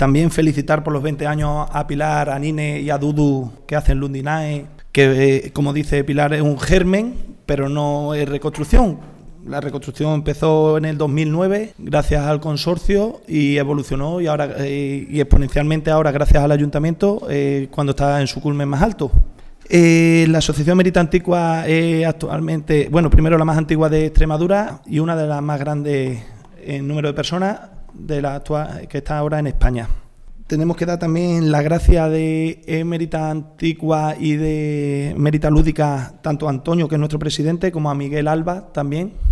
También felicitar por los 20 años a Pilar, a Nine y a Dudu, que hacen Lundinae, que como dice Pilar es un germen, pero no es reconstrucción. La reconstrucción empezó en el 2009 gracias al consorcio y evolucionó y ahora y exponencialmente ahora gracias al ayuntamiento cuando está en su culmen más alto. La Asociación Mérita Antigua es actualmente, primero la más antigua de Extremadura y una de las más grandes en número de personas de la actual que está ahora en España. Tenemos que dar también la gracia de Mérita Antigua y de Mérita Lúdica tanto a Antonio, que es nuestro presidente, como a Miguel Alba también,